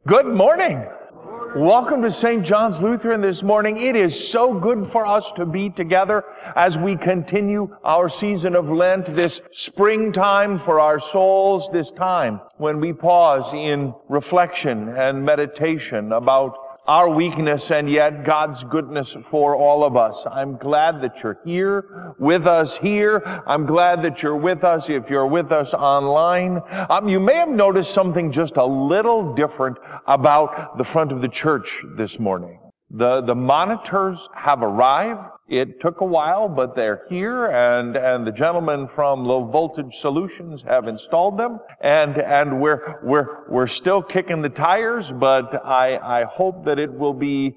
Good morning. Welcome to St. John's Lutheran this morning. It is so good for us to be together as we continue our season of Lent, this springtime for our souls, this time when we pause in reflection and meditation about our weakness and yet God's goodness for all of us. I'm glad that you're here with us here. I'm glad that you're with us if you're with us online. You may have noticed something just a little different about the front of the church this morning. The monitors have arrived. It took a while, but they're here, and the gentlemen from Low Voltage Solutions have installed them, and we're still kicking the tires, but I hope that it will be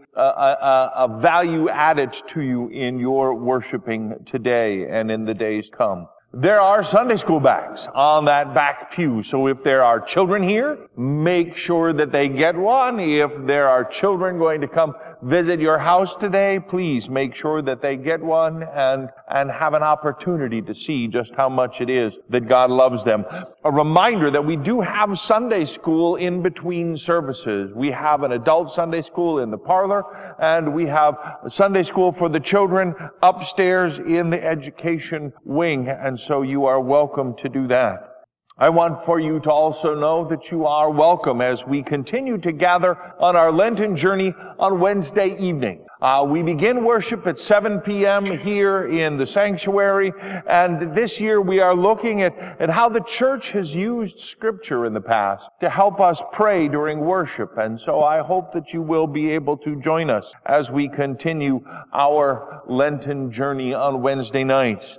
a value added to you in your worshiping today and in the days come. There are Sunday school bags on that back pew. So if there are children here, make sure that they get one. If there are children going to come visit your house today, please make sure that they get one and have an opportunity to see just how much it is that God loves them. A reminder that we do have Sunday school in between services. We have an adult Sunday school in the parlor, and we have Sunday school for the children upstairs in the education wing. And so you are welcome to do that. I want for you to also know that you are welcome as we continue to gather on our Lenten journey on Wednesday evening. We begin worship at 7 p.m. here in the sanctuary, and this year we are looking at how the church has used Scripture in the past to help us pray during worship. And so I hope that you will be able to join us as we continue our Lenten journey on Wednesday nights.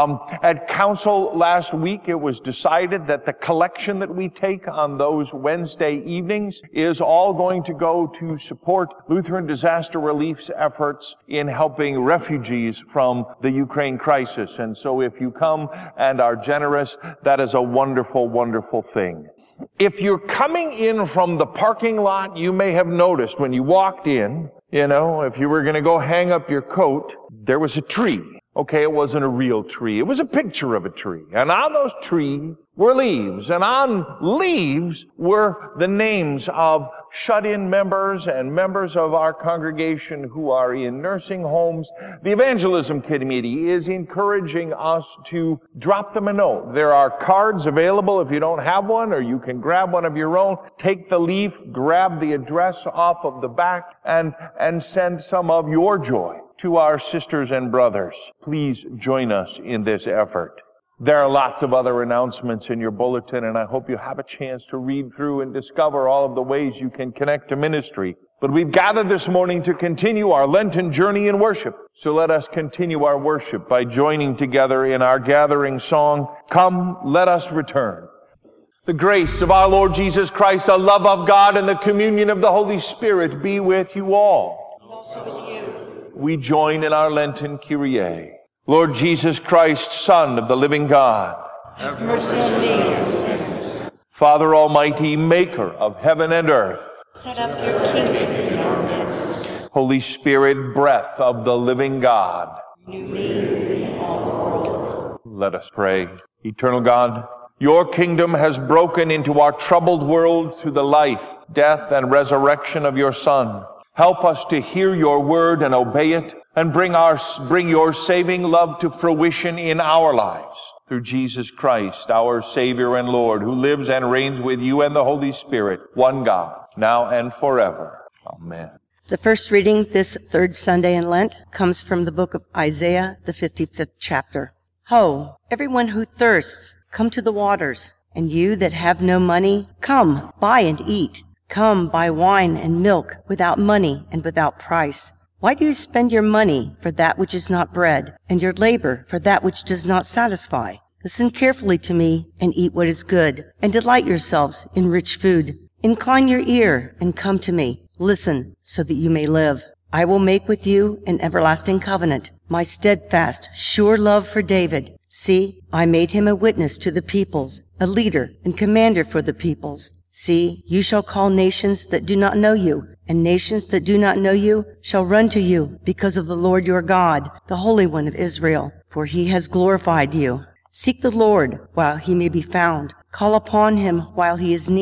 At council last week, it was decided that the collection that we take on those Wednesday evenings is all going to go to support Lutheran Disaster Relief's efforts in helping refugees from the Ukraine crisis. And so if you come and are generous, that is a wonderful, wonderful thing. If you're coming in from the parking lot, you may have noticed when you walked in, if you were going to go hang up your coat, there was a tree. Okay, it wasn't a real tree. It was a picture of a tree. And on those trees were leaves. And on leaves were the names of shut-in members and members of our congregation who are in nursing homes. The Evangelism Committee is encouraging us to drop them a note. There are cards available if you don't have one, or you can grab one of your own. Take the leaf, grab the address off of the back, and send some of your joy to our sisters and brothers. Please join us in this effort. There are lots of other announcements in your bulletin, and I hope you have a chance to read through and discover all of the ways you can connect to ministry. But we've gathered this morning to continue our Lenten journey in worship. So let us continue our worship by joining together in our gathering song, "Come, Let Us Return." The grace of our Lord Jesus Christ, the love of God, and the communion of the Holy Spirit be with you all. Also with you. We join in our Lenten Kyrie. Lord Jesus Christ, Son of the living God, have mercy on me, a sinner. Father Almighty, maker of heaven and earth, set up your kingdom in our midst. Holy Spirit, breath of the living God, renew me in all the world. Let us pray. Eternal God, your kingdom has broken into our troubled world through the life, death, and resurrection of your Son. Help us to hear your word and obey it, and bring your saving love to fruition in our lives. Through Jesus Christ, our Savior and Lord, who lives and reigns with you and the Holy Spirit, one God, now and forever. Amen. The first reading this third Sunday in Lent comes from the book of Isaiah, the 55th chapter. Ho, everyone who thirsts, come to the waters. And you that have no money, come, buy and eat. Come, buy wine and milk without money and without price. Why do you spend your money for that which is not bread, and your labor for that which does not satisfy? Listen carefully to me, and eat what is good, and delight yourselves in rich food. Incline your ear, and come to me. Listen, so that you may live. I will make with you an everlasting covenant, my steadfast, sure love for David. See, I made him a witness to the peoples, a leader and commander for the peoples. See, you shall call nations that do not know you, and nations that do not know you shall run to you because of the Lord your God, the Holy One of Israel, for he has glorified you. Seek the Lord while he may be found. Call upon him while he is near.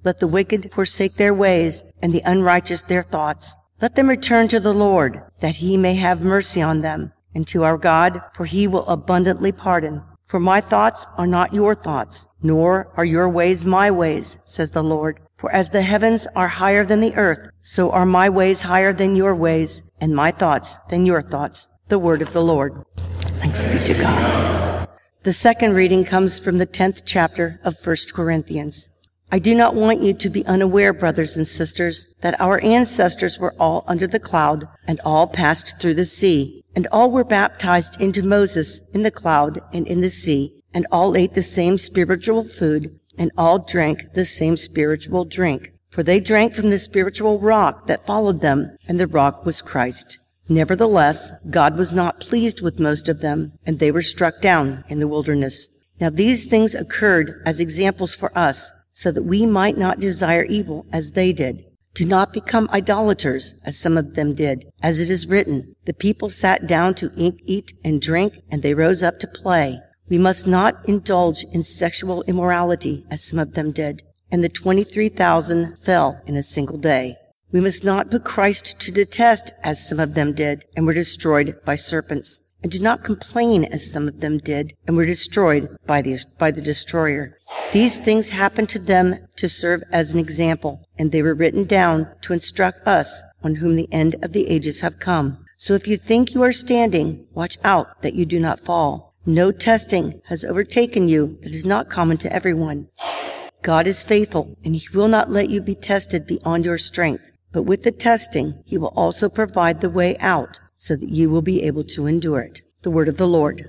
Let the wicked forsake their ways, and the unrighteous their thoughts. Let them return to the Lord, that he may have mercy on them, and to our God, for he will abundantly pardon. For my thoughts are not your thoughts, nor are your ways my ways, says the Lord. For as the heavens are higher than the earth, so are my ways higher than your ways, and my thoughts than your thoughts. The word of the Lord. Thanks be to God. The second reading comes from the 10th chapter of 1 Corinthians. I do not want you to be unaware, brothers and sisters, that our ancestors were all under the cloud, and all passed through the sea, and all were baptized into Moses in the cloud and in the sea, and all ate the same spiritual food, and all drank the same spiritual drink. For they drank from the spiritual rock that followed them, and the rock was Christ. Nevertheless, God was not pleased with most of them, and they were struck down in the wilderness. Now these things occurred as examples for us, so that we might not desire evil as they did. Do not become idolaters, as some of them did. As it is written, the people sat down to eat and drink, and they rose up to play. We must not indulge in sexual immorality, as some of them did. And the 23,000 fell in a single day. We must not put Christ to the test, as some of them did, and were destroyed by serpents. And do not complain, as some of them did, and were destroyed by the destroyer. These things happened to them to serve as an example, and they were written down to instruct us, on whom the end of the ages have come. So if you think you are standing, watch out that you do not fall. No testing has overtaken you that is not common to everyone. God is faithful, and he will not let you be tested beyond your strength. But with the testing, he will also provide the way out, so that you will be able to endure it. The word of the Lord.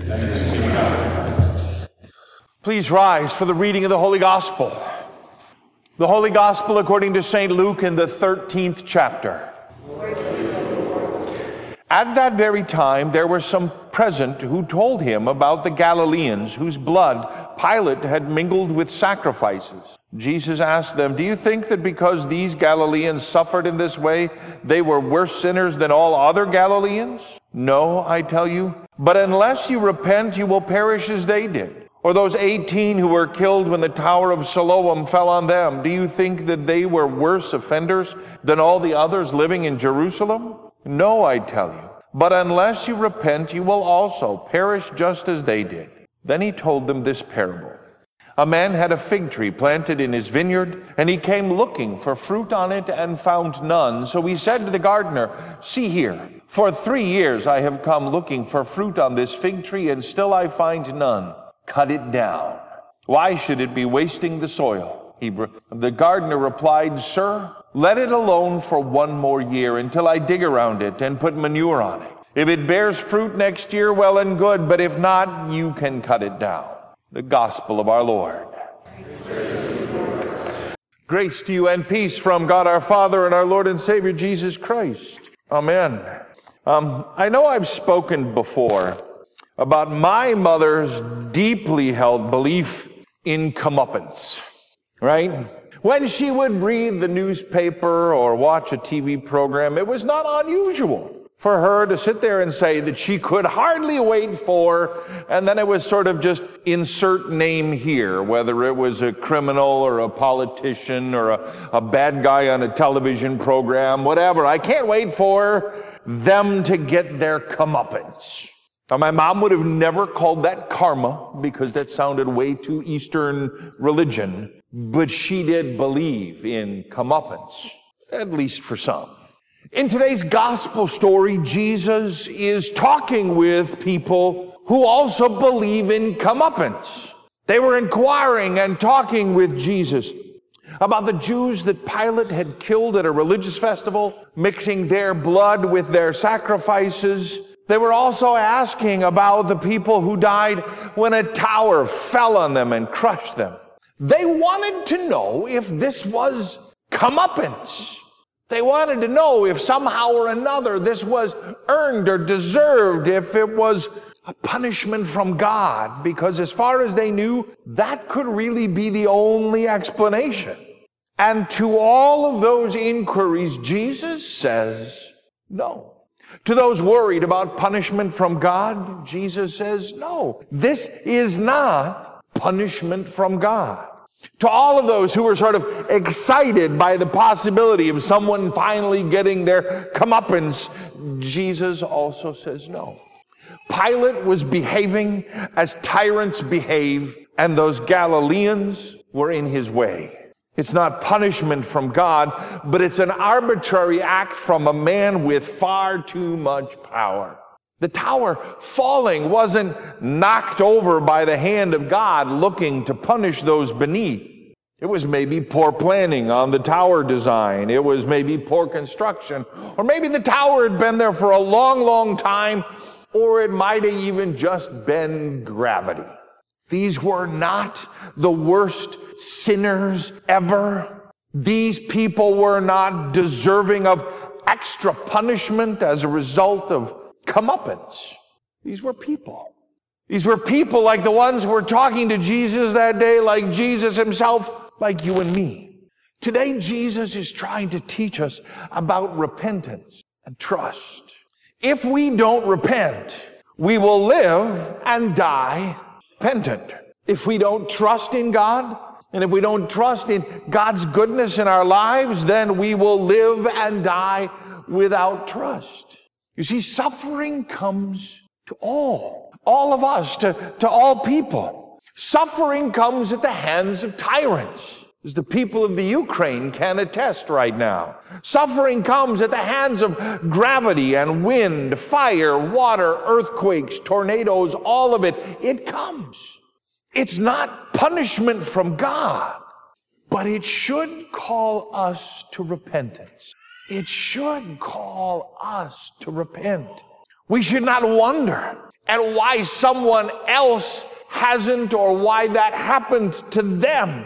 Please rise for the reading of the Holy Gospel. The Holy Gospel according to St. Luke in the 13th chapter. At that very time, there were some present who told him about the Galileans whose blood Pilate had mingled with sacrifices. Jesus asked them, "Do you think that because these Galileans suffered in this way, they were worse sinners than all other Galileans? No, I tell you, but unless you repent, you will perish as they did. Or those 18 who were killed when the Tower of Siloam fell on them, do you think that they were worse offenders than all the others living in Jerusalem? No, I tell you, but unless you repent, you will also perish just as they did." Then he told them this parable. A man had a fig tree planted in his vineyard, and he came looking for fruit on it and found none. So he said to the gardener, "See here, for 3 years I have come looking for fruit on this fig tree, and still I find none. Cut it down. Why should it be wasting the soil?" The gardener replied, "Sir, let it alone for 1 more year until I dig around it and put manure on it. If it bears fruit next year, well and good, but if not, you can cut it down." The Gospel of our Lord. Grace to you and peace from God our Father and our Lord and Savior Jesus Christ. Amen. I know I've spoken before about my mother's deeply held belief in comeuppance, right? When she would read the newspaper or watch a TV program, it was not unusual for her to sit there and say that she could hardly wait for, and then it was sort of just insert name here, whether it was a criminal or a politician or a bad guy on a television program, whatever. I can't wait for them to get their comeuppance. Now, my mom would have never called that karma because that sounded way too Eastern religion, but she did believe in comeuppance, at least for some. In today's gospel story, Jesus is talking with people who also believe in comeuppance. They were inquiring and talking with Jesus about the Jews that Pilate had killed at a religious festival, mixing their blood with their sacrifices. They were also asking about the people who died when a tower fell on them and crushed them. They wanted to know if this was comeuppance. They wanted to know if somehow or another this was earned or deserved, if it was a punishment from God, because as far as they knew, that could really be the only explanation. And to all of those inquiries, Jesus says no. To those worried about punishment from God, Jesus says, no, this is not punishment from God. To all of those who were sort of excited by the possibility of someone finally getting their comeuppance, Jesus also says no. Pilate was behaving as tyrants behave, and those Galileans were in his way. It's not punishment from God, but it's an arbitrary act from a man with far too much power. The tower falling wasn't knocked over by the hand of God looking to punish those beneath. It was maybe poor planning on the tower design. It was maybe poor construction. Or maybe the tower had been there for a long, long time, or it might have even just been gravity. These were not the worst sinners ever. These people were not deserving of extra punishment as a result of comeuppance. These were people. These were people like the ones who were talking to Jesus that day, like Jesus himself, like you and me. Today, Jesus is trying to teach us about repentance and trust. If we don't repent, we will live and die repentant. If we don't trust in God, and if we don't trust in God's goodness in our lives, then we will live and die without trust. You see, suffering comes to all of us, to all people. Suffering comes at the hands of tyrants, as the people of the Ukraine can attest right now. Suffering comes at the hands of gravity and wind, fire, water, earthquakes, tornadoes, all of it. It comes. It's not punishment from God, but it should call us to repentance. It should call us to repent. We should not wonder at why someone else hasn't or why that happened to them.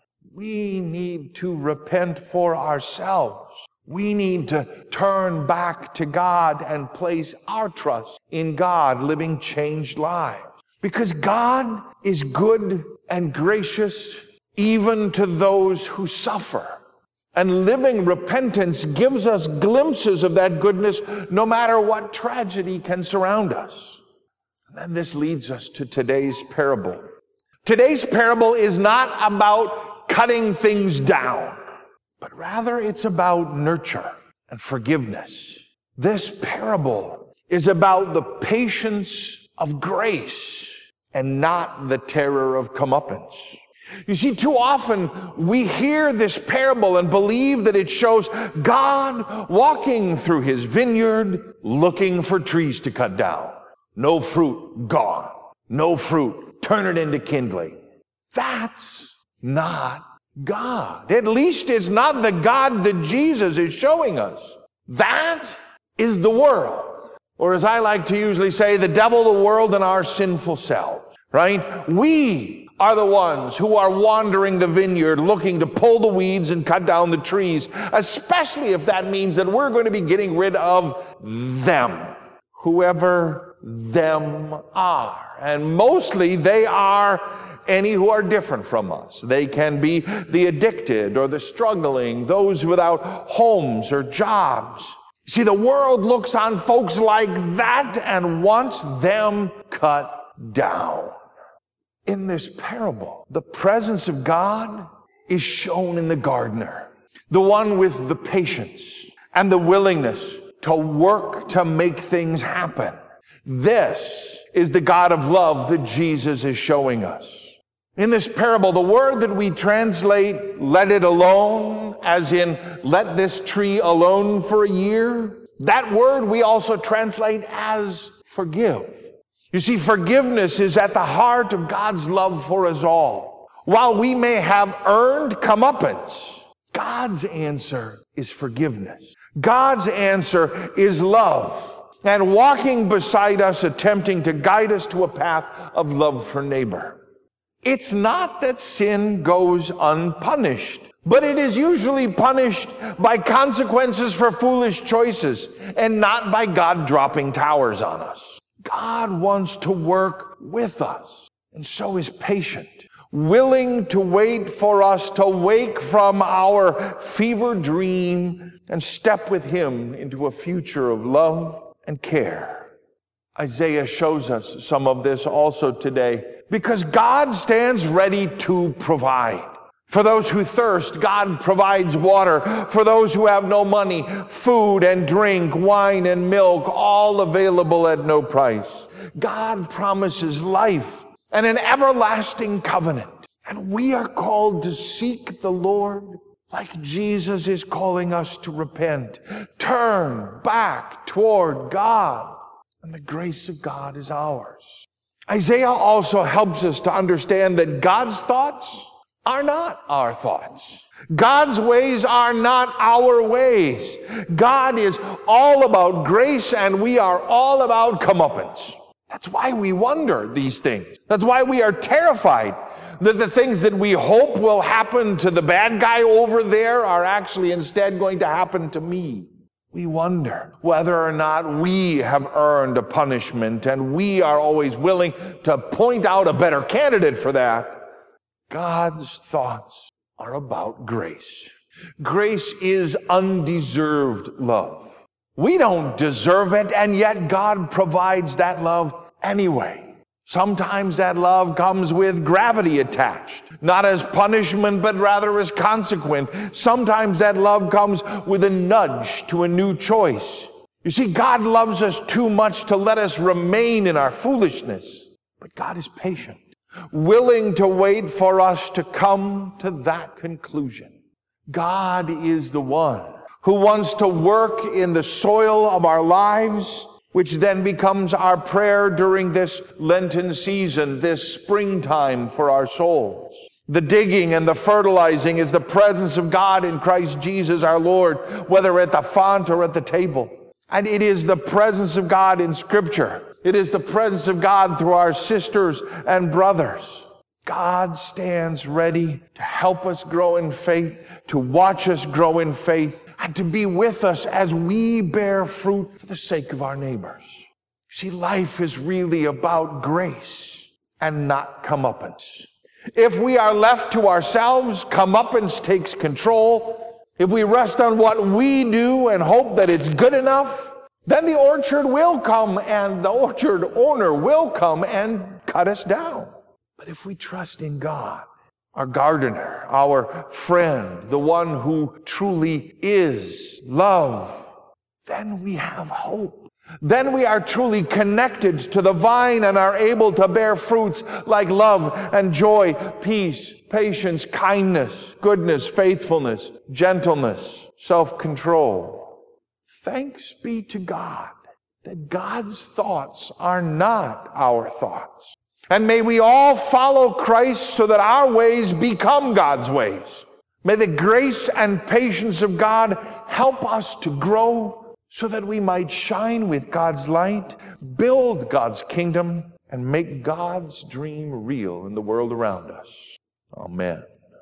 We need to repent for ourselves. We need to turn back to God and place our trust in God, living changed lives. Because God is good and gracious even to those who suffer. And living repentance gives us glimpses of that goodness no matter what tragedy can surround us. And then this leads us to today's parable. Today's parable is not about cutting things down, but rather it's about nurture and forgiveness. This parable is about the patience of grace and not the terror of comeuppance. You see, too often we hear this parable and believe that it shows God walking through his vineyard looking for trees to cut down. No fruit, gone. No fruit, turn it into kindling. That's not God. At least it's not the God that Jesus is showing us. That is the world. Or as I like to usually say, the devil, the world, and our sinful selves, right? We are the ones who are wandering the vineyard looking to pull the weeds and cut down the trees, especially if that means that we're going to be getting rid of them, whoever them are. And mostly they are any who are different from us. They can be the addicted or the struggling, those without homes or jobs. See, the world looks on folks like that and wants them cut down. In this parable, the presence of God is shown in the gardener, the one with the patience and the willingness to work to make things happen. This is the God of love that Jesus is showing us. In this parable, the word that we translate, let it alone, as in let this tree alone for a year, that word we also translate as forgive. You see, forgiveness is at the heart of God's love for us all. While we may have earned comeuppance, God's answer is forgiveness. God's answer is love, and walking beside us, attempting to guide us to a path of love for neighbor. It's not that sin goes unpunished, but it is usually punished by consequences for foolish choices and not by God dropping towers on us. God wants to work with us, and so is patient, willing to wait for us to wake from our fever dream and step with him into a future of love and care. Isaiah shows us some of this also today, because God stands ready to provide. For those who thirst, God provides water. For those who have no money, food and drink, wine and milk, all available at no price. God promises life and an everlasting covenant. And we are called to seek the Lord like Jesus is calling us to repent. Turn back toward God, and the grace of God is ours. Isaiah also helps us to understand that God's thoughts are not our thoughts. God's ways are not our ways. God is all about grace, and we are all about comeuppance. That's why we wonder these things. That's why we are terrified that the things that we hope will happen to the bad guy over there are actually instead going to happen to me. We wonder whether or not we have earned a punishment, and we are always willing to point out a better candidate for that. God's thoughts are about grace. Grace is undeserved love. We don't deserve it, and yet God provides that love anyway. Sometimes that love comes with gravity attached, not as punishment, but rather as consequence. Sometimes that love comes with a nudge to a new choice. You see, God loves us too much to let us remain in our foolishness, but God is patient, willing to wait for us to come to that conclusion. God is the one who wants to work in the soil of our lives, which then becomes our prayer during this Lenten season, this springtime for our souls. The digging and the fertilizing is the presence of God in Christ Jesus our Lord, whether at the font or at the table. And it is the presence of God in Scripture. It is the presence of God through our sisters and brothers. God stands ready to help us grow in faith, to watch us grow in faith, and to be with us as we bear fruit for the sake of our neighbors. See, life is really about grace and not comeuppance. If we are left to ourselves, comeuppance takes control. If we rest on what we do and hope that it's good enough, then the orchard will come and the orchard owner will come and cut us down. But if we trust in God, our gardener, our friend, the one who truly is love, then we have hope. Then we are truly connected to the vine and are able to bear fruits like love and joy, peace, patience, kindness, goodness, faithfulness, gentleness, self-control. Thanks be to God that God's thoughts are not our thoughts. And may we all follow Christ so that our ways become God's ways. May the grace and patience of God help us to grow so that we might shine with God's light, build God's kingdom, and make God's dream real in the world around us. Amen.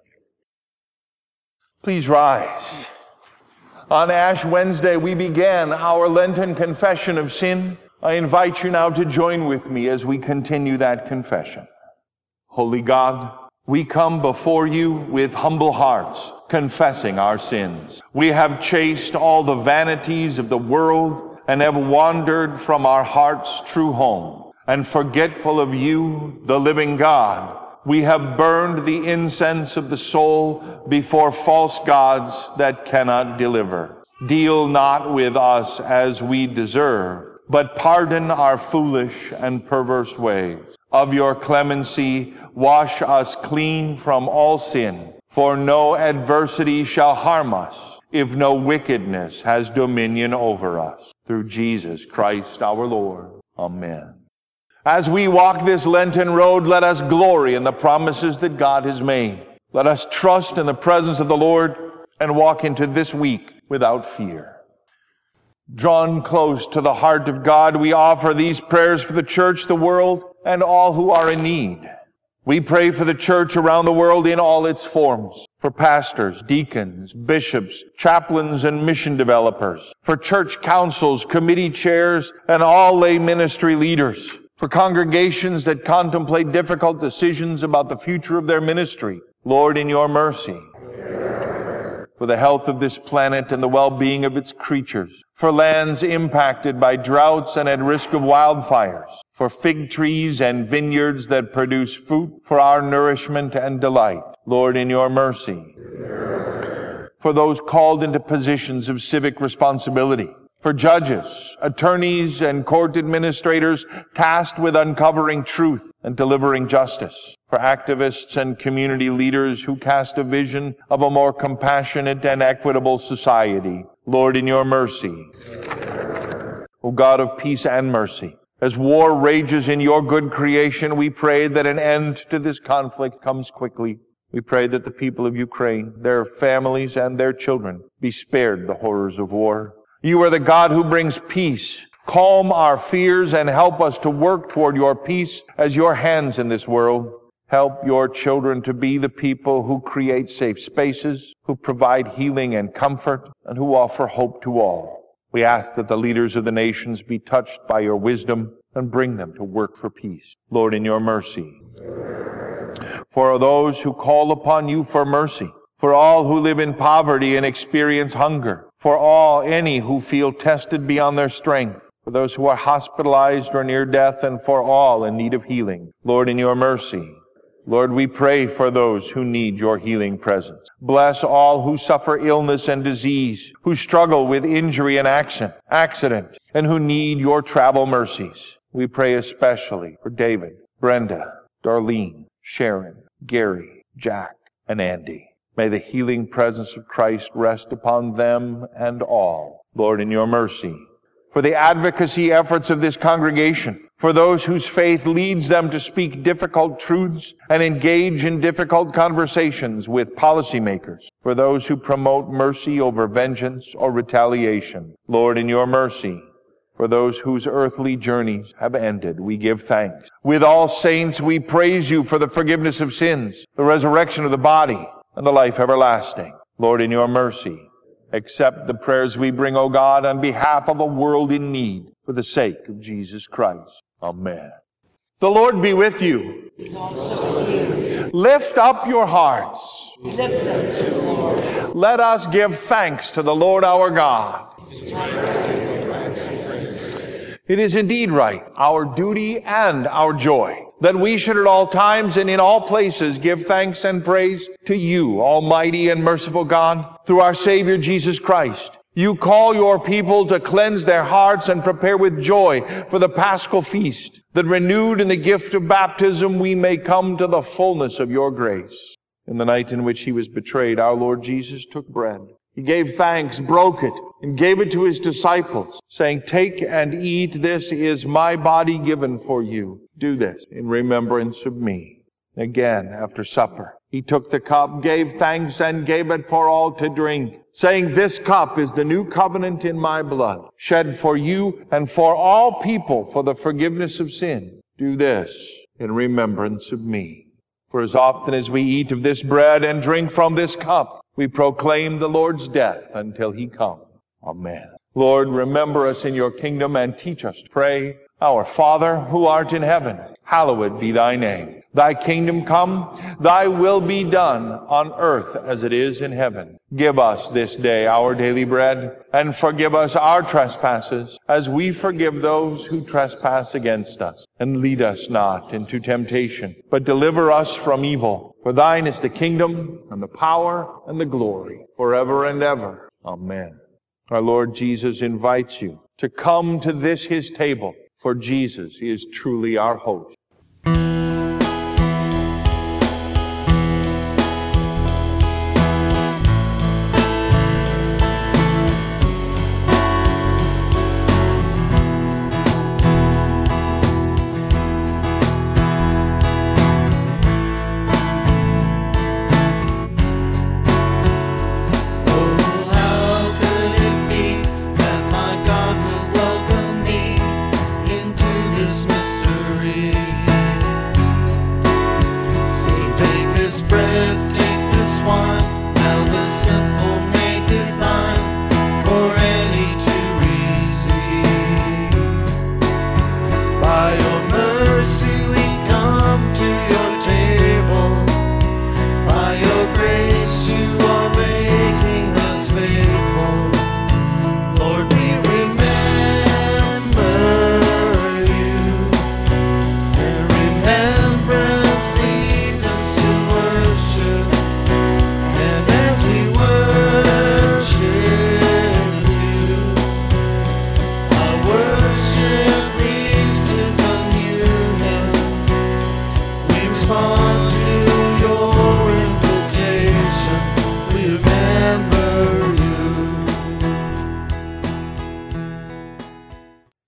Please rise. On Ash Wednesday, we began our Lenten confession of sin. I invite you now to join with me as we continue that confession. Holy God, we come before you with humble hearts, confessing our sins. We have chased all the vanities of the world and have wandered from our heart's true home. And forgetful of you, the living God, we have burned the incense of the soul before false gods that cannot deliver. Deal not with us as we deserve, but pardon our foolish and perverse ways. Of your clemency, wash us clean from all sin, for no adversity shall harm us, if no wickedness has dominion over us. Through Jesus Christ our Lord. Amen. As we walk this Lenten road, let us glory in the promises that God has made. Let us trust in the presence of the Lord and walk into this week without fear. Drawn close to the heart of God, we offer these prayers for the church, the world, and all who are in need. We pray for the church around the world in all its forms, for pastors, deacons, bishops, chaplains, and mission developers, for church councils, committee chairs, and all lay ministry leaders, for congregations that contemplate difficult decisions about the future of their ministry. Lord, in your mercy. For the health of this planet and the well-being of its creatures, for lands impacted by droughts and at risk of wildfires, for fig trees and vineyards that produce fruit for our nourishment and delight. Lord, in your mercy. For those called into positions of civic responsibility, for judges, attorneys, and court administrators tasked with uncovering truth and delivering justice, for activists and community leaders who cast a vision of a more compassionate and equitable society. Lord, in your mercy. O God of peace and mercy, as war rages in your good creation, we pray that an end to this conflict comes quickly. We pray that the people of Ukraine, their families, and their children be spared the horrors of war. You are the God who brings peace. Calm our fears and help us to work toward your peace as your hands in this world. Help your children to be the people who create safe spaces, who provide healing and comfort, and who offer hope to all. We ask that the leaders of the nations be touched by your wisdom and bring them to work for peace. Lord, in your mercy. For those who call upon you for mercy, for all who live in poverty and experience hunger, for any who feel tested beyond their strength, for those who are hospitalized or near death, and for all in need of healing. Lord, in your mercy. Lord, we pray for those who need your healing presence. Bless all who suffer illness and disease, who struggle with injury and accident, and who need your travel mercies. We pray especially for David, Brenda, Darlene, Sharon, Gary, Jack, and Andy. May the healing presence of Christ rest upon them and all. Lord, in your mercy. For the advocacy efforts of this congregation, for those whose faith leads them to speak difficult truths and engage in difficult conversations with policymakers, for those who promote mercy over vengeance or retaliation. Lord, in your mercy. For those whose earthly journeys have ended, we give thanks. With all saints, we praise you for the forgiveness of sins, the resurrection of the body, and the life everlasting. Lord, in your mercy, accept the prayers we bring, O God, on behalf of a world in need, for the sake of Jesus Christ. Amen. The Lord be with you. And also with you. Lift up your hearts. Lift them to the Lord. Let us give thanks to the Lord our God. It's right to give thanks and praise. It is indeed right, our duty and our joy, that we should at all times and in all places give thanks and praise to you, Almighty and merciful God, through our Savior Jesus Christ. You call your people to cleanse their hearts and prepare with joy for the Paschal feast, that renewed in the gift of baptism we may come to the fullness of your grace. In the night in which he was betrayed, our Lord Jesus took bread. He gave thanks, broke it, and gave it to his disciples, saying, "Take and eat, this is my body given for you. Do this in remembrance of me." Again, after supper, he took the cup, gave thanks, and gave it for all to drink, saying, "This cup is the new covenant in my blood, shed for you and for all people for the forgiveness of sin. Do this in remembrance of me." For as often as we eat of this bread and drink from this cup, we proclaim the Lord's death until he come. Amen. Lord, remember us in your kingdom and teach us to pray. Our Father, who art in heaven, hallowed be thy name. Thy kingdom come, thy will be done on earth as it is in heaven. Give us this day our daily bread, and forgive us our trespasses, as we forgive those who trespass against us. And lead us not into temptation, but deliver us from evil. For thine is the kingdom, and the power, and the glory, forever and ever. Amen. Our Lord Jesus invites you to come to this his table, for Jesus is truly our host. Into this mystery.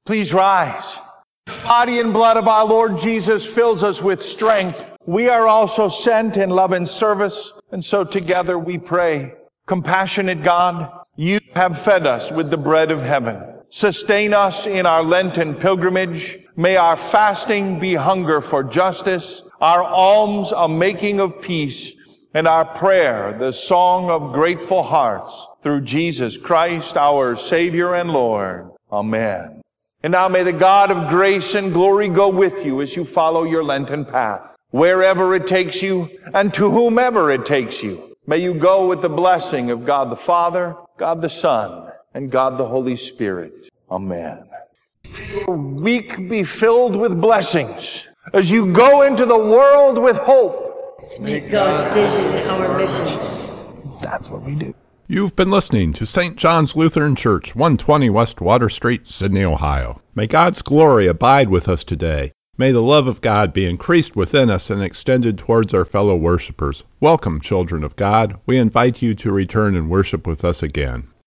Please rise. The body and blood of our Lord Jesus fills us with strength. We are also sent in love and service, and so together we pray. Compassionate God, you have fed us with the bread of heaven. Sustain us in our Lenten pilgrimage. May our fasting be hunger for justice, our alms a making of peace, and our prayer the song of grateful hearts. Through Jesus Christ, our Savior and Lord. Amen. And now may the God of grace and glory go with you as you follow your Lenten path, wherever it takes you and to whomever it takes you. May you go with the blessing of God the Father, God the Son, and God the Holy Spirit. Amen. Your week be filled with blessings as you go into the world with hope. To meet God's vision, our mission. That's what we do. You've been listening to St. John's Lutheran Church, 120 West Water Street, Sydney, Ohio. May God's glory abide with us today. May the love of God be increased within us and extended towards our fellow worshipers. Welcome, children of God. We invite you to return and worship with us again.